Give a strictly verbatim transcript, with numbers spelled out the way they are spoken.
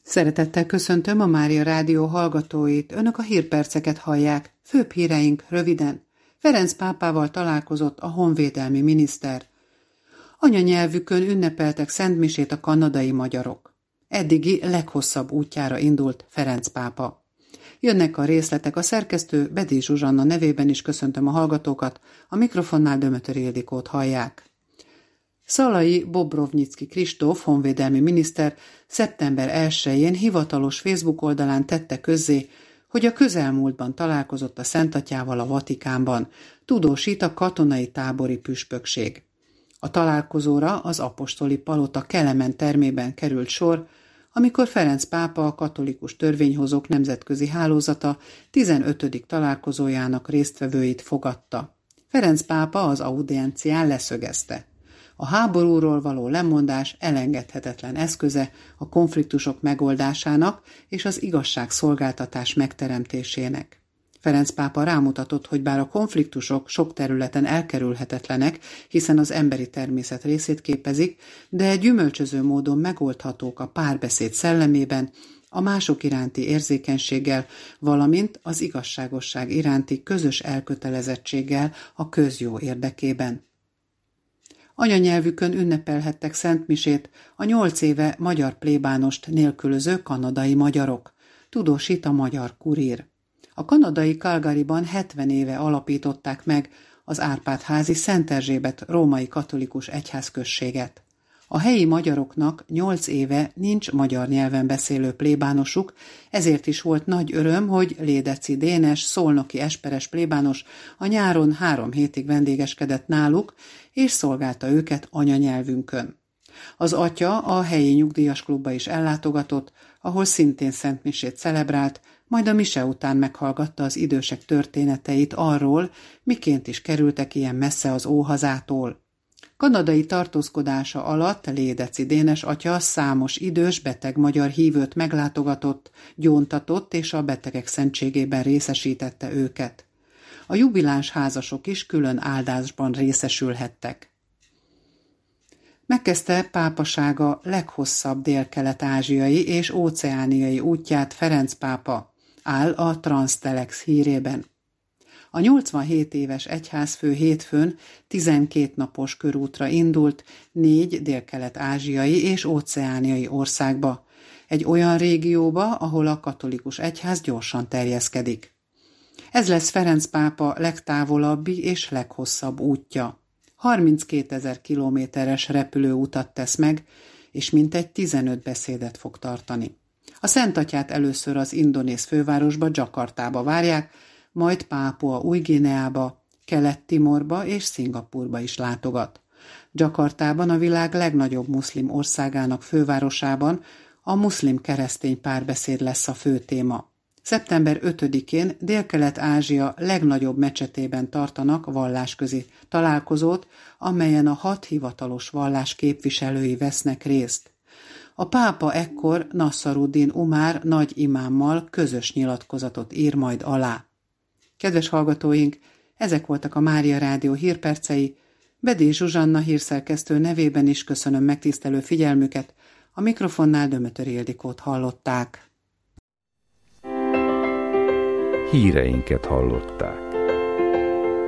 Szeretettel köszöntöm a Mária Rádió hallgatóit. Önök a hírperceket hallják. Főbb híreink röviden. Ferenc pápával találkozott a honvédelmi miniszter. Anyanyelvükön ünnepeltek szentmisét a kanadai magyarok. Eddigi leghosszabb útjára indult Ferenc pápa. Jönnek a részletek, a szerkesztő Bedély Zsuzsanna nevében is köszöntöm a hallgatókat, a mikrofonnál Dömötör Ildikót hallják. Szalai Bobrovnyicki Kristóf honvédelmi miniszter szeptember elsején hivatalos Facebook oldalán tette közzé, hogy a közelmúltban találkozott a Szentatyával a Vatikánban, tudósít a katonai tábori püspökség. A találkozóra az apostoli palota Kelemen termében került sor, amikor Ferenc pápa a katolikus törvényhozók nemzetközi hálózata tizenötödik találkozójának résztvevőit fogadta. Ferenc pápa az audiencián leszögezte: a háborúról való lemondás elengedhetetlen eszköze a konfliktusok megoldásának és az igazságszolgáltatás megteremtésének. Ferenc pápa rámutatott, hogy bár a konfliktusok sok területen elkerülhetetlenek, hiszen az emberi természet részét képezik, de gyümölcsöző módon megoldhatók a párbeszéd szellemében, a mások iránti érzékenységgel, valamint az igazságosság iránti közös elkötelezettséggel a közjó érdekében. Anyanyelvükön ünnepelhettek szentmisét a nyolc éve magyar plébánost nélkülöző kanadai magyarok, tudósít a Magyar Kurír. A kanadai Calgaryban hetven éve alapították meg az Árpád-házi Szent Erzsébet római katolikus egyházközséget. A helyi magyaroknak nyolc éve nincs magyar nyelven beszélő plébánosuk, ezért is volt nagy öröm, hogy Lédeci Dénes, szolnoki esperes plébános a nyáron három hétig vendégeskedett náluk, és szolgálta őket anyanyelvünkön. Az atya a helyi nyugdíjas klubba is ellátogatott, ahol szintén szentmisét celebrált, majd a mise után meghallgatta az idősek történeteit arról, miként is kerültek ilyen messze az óhazától. Kanadai tartózkodása alatt Lédeci Dénes atya számos idős beteg magyar hívőt meglátogatott, gyóntatott és a betegek szentségében részesítette őket. A jubiláns házasok is külön áldásban részesülhettek. Megkezdte pápasága leghosszabb délkelet-ázsiai és óceániai útját Ferenc pápa, áll a Transtelex hírében. A nyolcvanhét éves egyházfő hétfőn tizenkét napos körútra indult négy délkelet-ázsiai és óceániai országba, egy olyan régióba, ahol a katolikus egyház gyorsan terjeszkedik. Ez lesz Ferenc pápa legtávolabbi és leghosszabb útja. harminckétezer kilométeres repülőutat tesz meg, és mintegy tizenöt beszédet fog tartani. A Szentatyát először az indonéz fővárosba, Dzsakartába várják, majd Pápua Új-Guineába, Kelet-Timorba és Szingapurba is látogat. Dzsakartában, a világ legnagyobb muszlim országának fővárosában a muszlim-keresztény párbeszéd lesz a fő téma. szeptember ötödikén Délkelet-Ázsia legnagyobb mecsetében tartanak vallásközi találkozót, amelyen a hat hivatalos vallás képviselői vesznek részt. A pápa ekkor Nassaruddin Umár nagy imámmal közös nyilatkozatot ír majd alá. Kedves hallgatóink, ezek voltak a Mária Rádió hírpercei. Bedély Zsuzsanna hírszerkesztő nevében is köszönöm megtisztelő figyelmüket, a mikrofonnál Dömötör Ildikót hallották. Híreinket hallották.